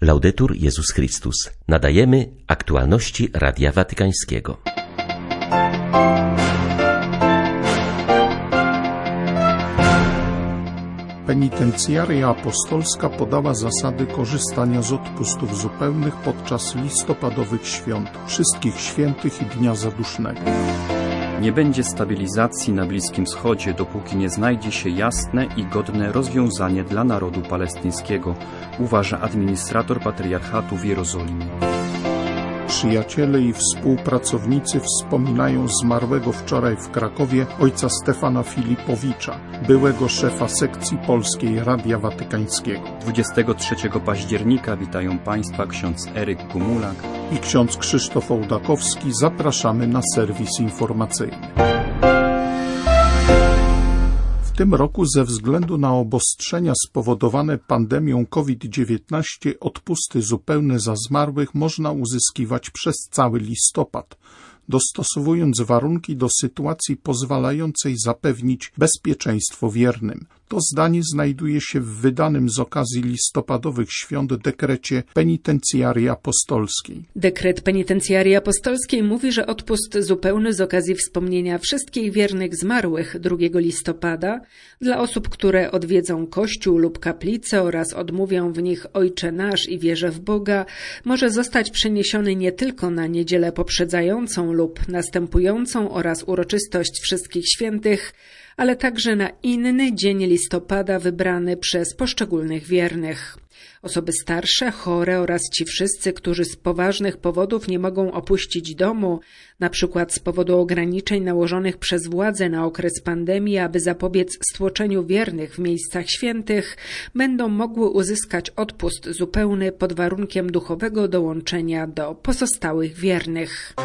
Laudetur Jezus Chrystus. Nadajemy aktualności Radia Watykańskiego. Penitencjaria apostolska podała zasady korzystania z odpustów zupełnych podczas listopadowych świąt, wszystkich świętych i Dnia Zadusznego. Nie będzie stabilizacji na Bliskim Wschodzie, dopóki nie znajdzie się jasne i godne rozwiązanie dla narodu palestyńskiego, uważa administrator patriarchatu w Jerozolimie. Przyjaciele i współpracownicy wspominają zmarłego wczoraj w Krakowie ojca Stefana Filipowicza, byłego szefa sekcji polskiej Radia Watykańskiego. 23 października witają Państwa ksiądz Eryk Gumulak i ksiądz Krzysztof Ołdakowski. Zapraszamy na serwis informacyjny. W tym roku ze względu na obostrzenia spowodowane pandemią COVID-19 odpusty zupełne za zmarłych można uzyskiwać przez cały listopad, dostosowując warunki do sytuacji pozwalającej zapewnić bezpieczeństwo wiernym. To zdanie znajduje się w wydanym z okazji listopadowych świąt dekrecie Penitencjarii Apostolskiej. Dekret Penitencjarii Apostolskiej mówi, że odpust zupełny z okazji wspomnienia wszystkich wiernych zmarłych 2 listopada dla osób, które odwiedzą kościół lub kaplicę oraz odmówią w nich Ojcze Nasz i wierzę w Boga, może zostać przeniesiony nie tylko na niedzielę poprzedzającą lub następującą oraz uroczystość Wszystkich Świętych, ale także na inny dzień listopada wybrany przez poszczególnych wiernych. Osoby starsze, chore oraz ci wszyscy, którzy z poważnych powodów nie mogą opuścić domu, na przykład z powodu ograniczeń nałożonych przez władze na okres pandemii, aby zapobiec stłoczeniu wiernych w miejscach świętych, będą mogły uzyskać odpust zupełny pod warunkiem duchowego dołączenia do pozostałych wiernych.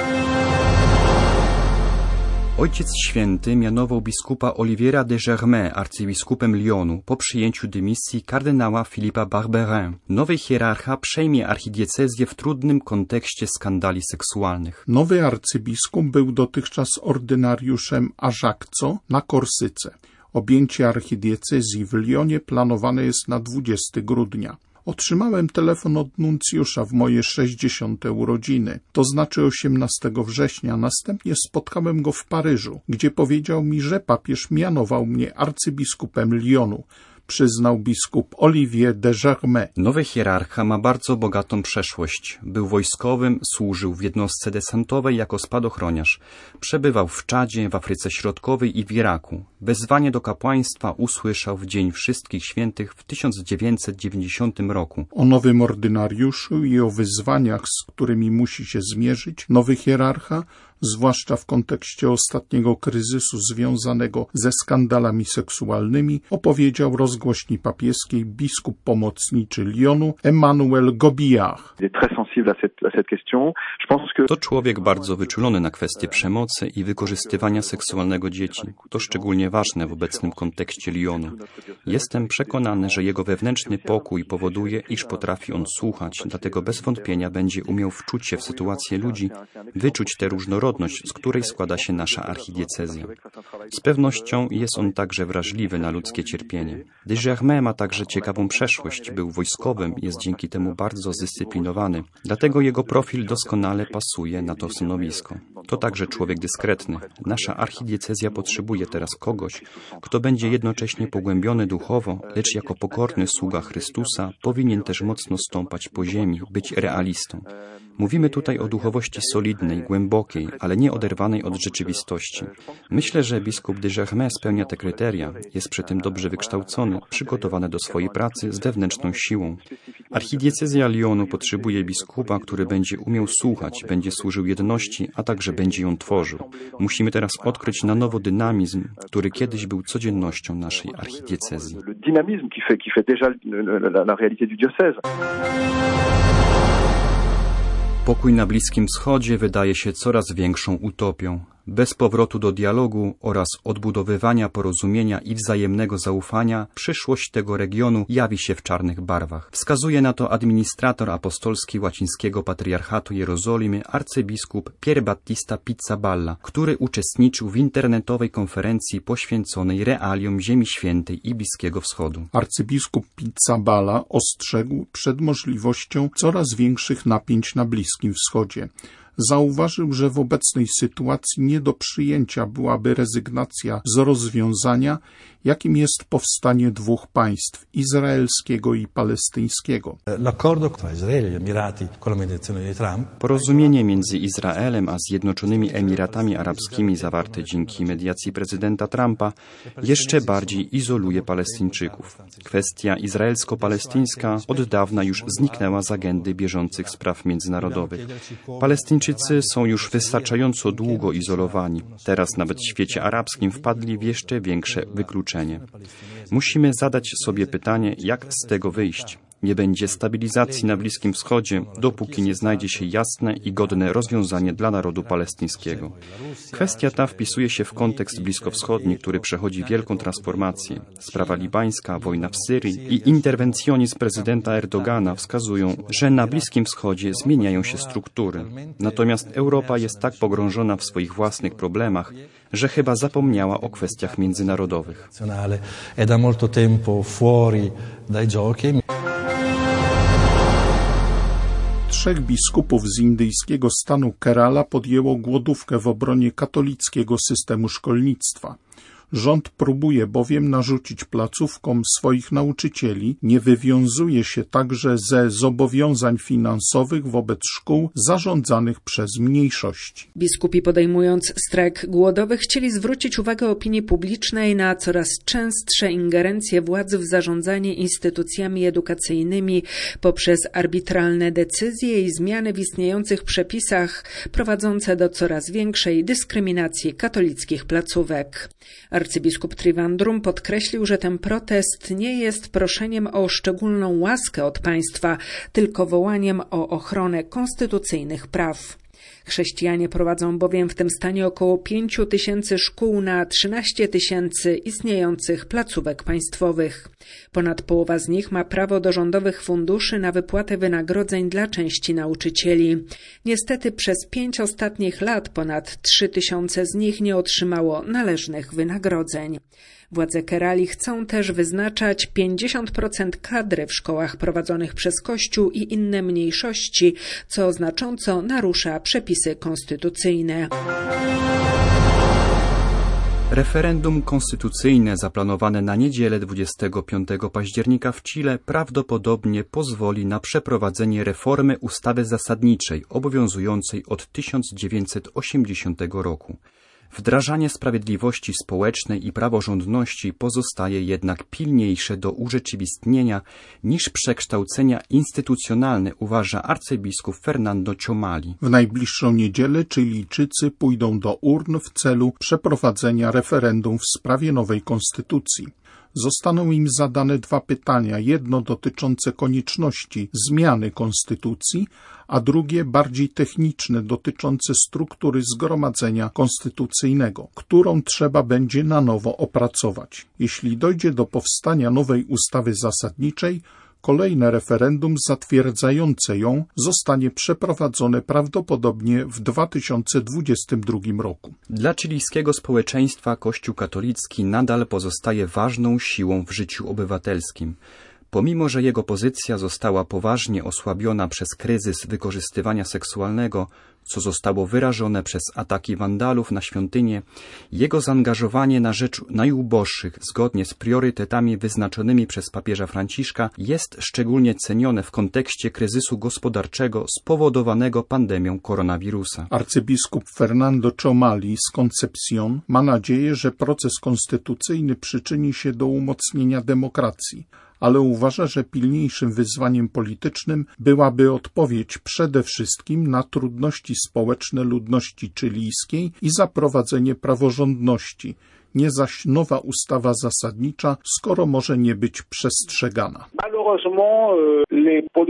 Ojciec Święty mianował biskupa Oliviera de Germain arcybiskupem Lyonu po przyjęciu dymisji kardynała Philippa Barberin. Nowy hierarcha przejmie archidiecezję w trudnym kontekście skandali seksualnych. Nowy arcybiskup był dotychczas ordynariuszem Ajaccio na Korsyce. Objęcie archidiecezji w Lyonie planowane jest na 20 grudnia. Otrzymałem telefon od nuncjusza w moje 60. urodziny, to znaczy 18 września. Następnie spotkałem go w Paryżu, gdzie powiedział mi, że papież mianował mnie arcybiskupem Lyonu, przyznał biskup Olivier de Germain. Nowy hierarcha ma bardzo bogatą przeszłość. Był wojskowym, służył w jednostce desantowej jako spadochroniarz. Przebywał w Czadzie, w Afryce Środkowej i w Iraku. Wezwanie do kapłaństwa usłyszał w Dzień Wszystkich Świętych w 1990 roku. O nowym ordynariuszu i o wyzwaniach, z którymi musi się zmierzyć nowy hierarcha, zwłaszcza w kontekście ostatniego kryzysu związanego ze skandalami seksualnymi, opowiedział rozgłośni papieskiej biskup pomocniczy Lyonu Emmanuel Gobillard. To człowiek bardzo wyczulony na kwestie przemocy i wykorzystywania seksualnego dzieci. To szczególnie ważne w obecnym kontekście Lyonu. Jestem przekonany, że jego wewnętrzny pokój powoduje, iż potrafi on słuchać, dlatego bez wątpienia będzie umiał wczuć się w sytuację ludzi, wyczuć tę różnorodność, z której składa się nasza archidiecezja. Z pewnością jest on także wrażliwy na ludzkie cierpienie. De Germain ma także ciekawą przeszłość, był wojskowym, jest dzięki temu bardzo zdyscyplinowany. Dlatego jego profil doskonale pasuje na to stanowisko. To także człowiek dyskretny. Nasza archidiecezja potrzebuje teraz kogoś, kto będzie jednocześnie pogłębiony duchowo, lecz jako pokorny sługa Chrystusa powinien też mocno stąpać po ziemi, być realistą. Mówimy tutaj o duchowości solidnej, głębokiej, ale nie oderwanej od rzeczywistości. Myślę, że biskup de Germain spełnia te kryteria, jest przy tym dobrze wykształcony, przygotowany do swojej pracy z wewnętrzną siłą. Archidiecezja Lyonu potrzebuje biskupa, który będzie umiał słuchać, będzie służył jedności, a także będzie ją tworzył. Musimy teraz odkryć na nowo dynamizm, który kiedyś był codziennością naszej archidiecezji. Pokój na Bliskim Wschodzie wydaje się coraz większą utopią. Bez powrotu do dialogu oraz odbudowywania porozumienia i wzajemnego zaufania przyszłość tego regionu jawi się w czarnych barwach. Wskazuje na to administrator apostolski Łacińskiego Patriarchatu Jerozolimy arcybiskup Pier Battista Pizzaballa, który uczestniczył w internetowej konferencji poświęconej realiom Ziemi Świętej i Bliskiego Wschodu. Arcybiskup Pizzaballa ostrzegł przed możliwością coraz większych napięć na Bliskim Wschodzie. Zauważył, że w obecnej sytuacji nie do przyjęcia byłaby rezygnacja z rozwiązania, jakim jest powstanie dwóch państw, izraelskiego i palestyńskiego. Porozumienie między Izraelem a Zjednoczonymi Emiratami Arabskimi zawarte dzięki mediacji prezydenta Trumpa jeszcze bardziej izoluje Palestyńczyków. Kwestia izraelsko-palestyńska od dawna już zniknęła z agendy bieżących spraw międzynarodowych. Palestyńczycy są już wystarczająco długo izolowani. Teraz nawet w świecie arabskim wpadli w jeszcze większe wykluczenie. Musimy zadać sobie pytanie, jak z tego wyjść. Nie będzie stabilizacji na Bliskim Wschodzie, dopóki nie znajdzie się jasne i godne rozwiązanie dla narodu palestyńskiego. Kwestia ta wpisuje się w kontekst bliskowschodni, który przechodzi wielką transformację. Sprawa libańska, wojna w Syrii i interwencjonizm prezydenta Erdogana wskazują, że na Bliskim Wschodzie zmieniają się struktury. Natomiast Europa jest tak pogrążona w swoich własnych problemach, że chyba zapomniała o kwestiach międzynarodowych. Trzech biskupów z indyjskiego stanu Kerala podjęło głodówkę w obronie katolickiego systemu szkolnictwa. Rząd próbuje bowiem narzucić placówkom swoich nauczycieli, nie wywiązuje się także ze zobowiązań finansowych wobec szkół zarządzanych przez mniejszości. Biskupi, podejmując strajk głodowy, chcieli zwrócić uwagę opinii publicznej na coraz częstsze ingerencje władz w zarządzanie instytucjami edukacyjnymi poprzez arbitralne decyzje i zmiany w istniejących przepisach prowadzące do coraz większej dyskryminacji katolickich placówek. Arcybiskup Trivandrum podkreślił, że ten protest nie jest proszeniem o szczególną łaskę od państwa, tylko wołaniem o ochronę konstytucyjnych praw. Chrześcijanie prowadzą bowiem w tym stanie około 5 000 szkół na 13 000 istniejących placówek państwowych. Ponad połowa z nich ma prawo do rządowych funduszy na wypłatę wynagrodzeń dla części nauczycieli. Niestety przez 5 ostatnich lat ponad 3 000 z nich nie otrzymało należnych wynagrodzeń. Władze Kerali chcą też wyznaczać 50% kadry w szkołach prowadzonych przez Kościół i inne mniejszości, co znacząco narusza przepisy konstytucyjne. Referendum konstytucyjne zaplanowane na niedzielę 25 października w Chile prawdopodobnie pozwoli na przeprowadzenie reformy ustawy zasadniczej obowiązującej od 1980 roku. Wdrażanie sprawiedliwości społecznej i praworządności pozostaje jednak pilniejsze do urzeczywistnienia niż przekształcenia instytucjonalne, uważa arcybiskup Fernando Ciomali. W najbliższą niedzielę Chilijczycy pójdą do urn w celu przeprowadzenia referendum w sprawie nowej konstytucji. Zostaną im zadane 2 pytania, jedno dotyczące konieczności zmiany konstytucji, a drugie bardziej techniczne dotyczące struktury zgromadzenia konstytucyjnego, którą trzeba będzie na nowo opracować. Jeśli dojdzie do powstania nowej ustawy zasadniczej, kolejne referendum zatwierdzające ją zostanie przeprowadzone prawdopodobnie w 2022 roku. Dla chilijskiego społeczeństwa Kościół katolicki nadal pozostaje ważną siłą w życiu obywatelskim. Pomimo że jego pozycja została poważnie osłabiona przez kryzys wykorzystywania seksualnego, co zostało wyrażone przez ataki wandalów na świątynię, jego zaangażowanie na rzecz najuboższych zgodnie z priorytetami wyznaczonymi przez papieża Franciszka jest szczególnie cenione w kontekście kryzysu gospodarczego spowodowanego pandemią koronawirusa. Arcybiskup Fernando Ciomali z Concepción ma nadzieję, że proces konstytucyjny przyczyni się do umocnienia demokracji, ale uważa, że pilniejszym wyzwaniem politycznym byłaby odpowiedź przede wszystkim na trudności społeczne ludności chilijskiej i zaprowadzenie praworządności, nie zaś nowa ustawa zasadnicza, skoro może nie być przestrzegana.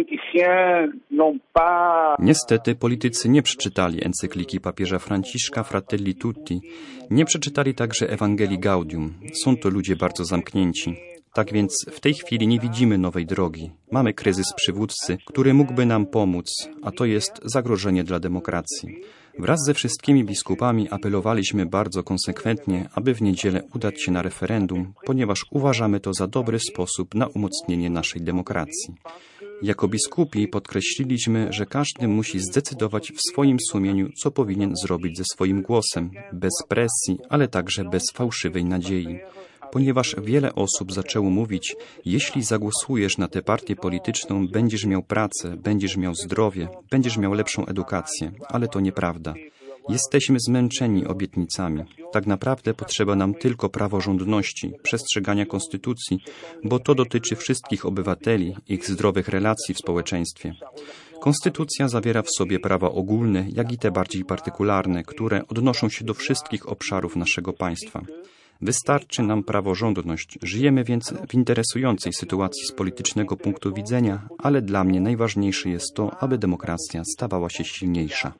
Niestety politycy nie przeczytali encykliki papieża Franciszka Fratelli Tutti, nie przeczytali także Ewangelii Gaudium. Są to ludzie bardzo zamknięci. Tak więc w tej chwili nie widzimy nowej drogi. Mamy kryzys przywódcy, który mógłby nam pomóc, a to jest zagrożenie dla demokracji. Wraz ze wszystkimi biskupami apelowaliśmy bardzo konsekwentnie, aby w niedzielę udać się na referendum, ponieważ uważamy to za dobry sposób na umocnienie naszej demokracji. Jako biskupi podkreśliliśmy, że każdy musi zdecydować w swoim sumieniu, co powinien zrobić ze swoim głosem, bez presji, ale także bez fałszywej nadziei. Ponieważ wiele osób zaczęło mówić, jeśli zagłosujesz na tę partię polityczną, będziesz miał pracę, będziesz miał zdrowie, będziesz miał lepszą edukację, ale to nieprawda. Jesteśmy zmęczeni obietnicami. Tak naprawdę potrzeba nam tylko praworządności, przestrzegania konstytucji, bo to dotyczy wszystkich obywateli, ich zdrowych relacji w społeczeństwie. Konstytucja zawiera w sobie prawa ogólne, jak i te bardziej partykularne, które odnoszą się do wszystkich obszarów naszego państwa. Wystarczy nam praworządność. Żyjemy więc w interesującej sytuacji z politycznego punktu widzenia, ale dla mnie najważniejsze jest to, aby demokracja stawała się silniejsza.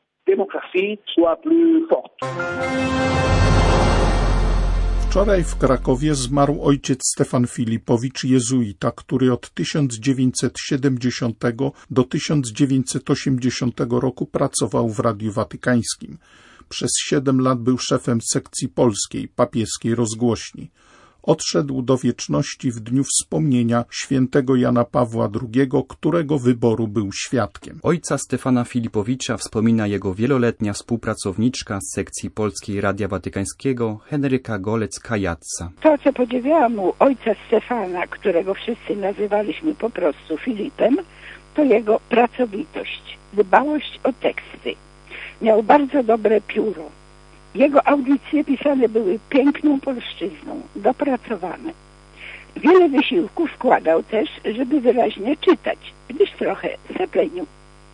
Wczoraj w Krakowie zmarł ojciec Stefan Filipowicz, jezuita, który od 1970 do 1980 roku pracował w Radiu Watykańskim. Przez 7 lat był szefem sekcji polskiej papieskiej rozgłośni. Odszedł do wieczności w dniu wspomnienia świętego Jana Pawła II, którego wyboru był świadkiem. Ojca Stefana Filipowicza wspomina jego wieloletnia współpracowniczka z sekcji polskiej Radia Watykańskiego Henryka Golec-Kajatca. To, co podziwiałam u ojca Stefana, którego wszyscy nazywaliśmy po prostu Filipem, to jego pracowitość, dbałość o teksty. Miał bardzo dobre pióro. Jego audycje pisane były piękną polszczyzną, dopracowane. Wiele wysiłku wkładał też, żeby wyraźnie czytać, gdyż trochę zaplenił.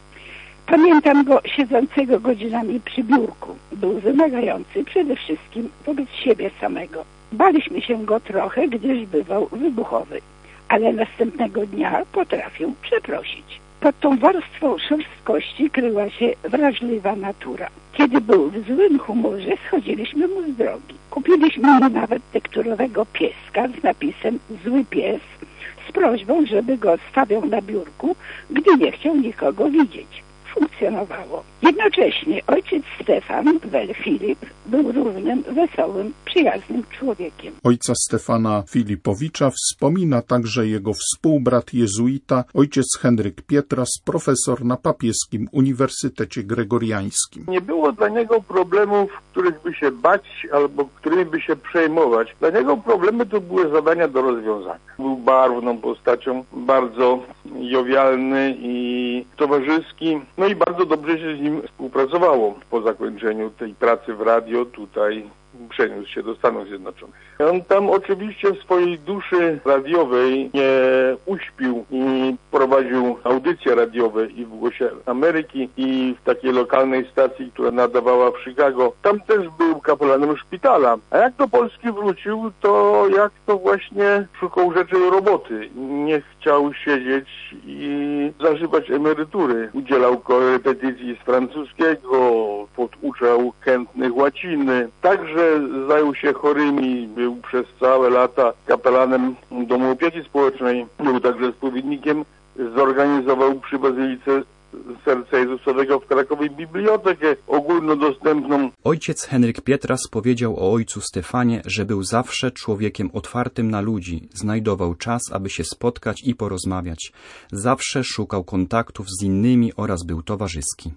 Pamiętam go siedzącego godzinami przy biurku. Był wymagający przede wszystkim wobec siebie samego. Baliśmy się go trochę, gdyż bywał wybuchowy, ale następnego dnia potrafił przeprosić. Pod tą warstwą szorstkości kryła się wrażliwa natura. Kiedy był w złym humorze, schodziliśmy mu z drogi. Kupiliśmy mu nawet tekturowego pieska z napisem "Zły pies", z prośbą, żeby go stawiał na biurku, gdy nie chciał nikogo widzieć. Funkcjonowało. Jednocześnie ojciec Stefan, wel Filip, był równym, wesołym, przyjaznym człowiekiem. Ojca Stefana Filipowicza wspomina także jego współbrat jezuita, ojciec Henryk Pietras, profesor na Papieskim Uniwersytecie Gregoriańskim. Nie było dla niego problemów, których by się bać albo którymi by się przejmować. Dla niego problemy to były zadania do rozwiązania. Był barwną postacią, bardzo jowialny i towarzyski, no i bardzo dobrze się z nim współpracowało. Po zakończeniu tej pracy w radio tutaj przeniósł się do Stanów Zjednoczonych. On tam oczywiście w swojej duszy radiowej nie uśpił i prowadził audycje radiowe i w Głosie Ameryki i w takiej lokalnej stacji, która nadawała w Chicago. Tam też był kapelanem szpitala. A jak do Polski wrócił, to jak to właśnie szukał rzeczy roboty. Nie chciał siedzieć i zażywać emerytury. Udzielał korepetycji z francuskiego, poduczał chętnych łaciny. Także zajął się chorymi, był przez całe lata kapelanem Domu Opieki Społecznej, był także spowiednikiem, zorganizował przy Bazylice Serca Jezusowego w Krakowie bibliotekę ogólnodostępną. Ojciec Henryk Pietras powiedział o ojcu Stefanie, że był zawsze człowiekiem otwartym na ludzi, znajdował czas, aby się spotkać i porozmawiać. Zawsze szukał kontaktów z innymi oraz był towarzyski.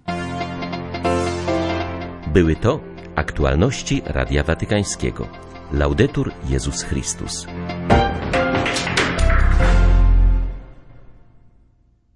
Były to aktualności Radia Watykańskiego. Laudetur Jezus Chrystus.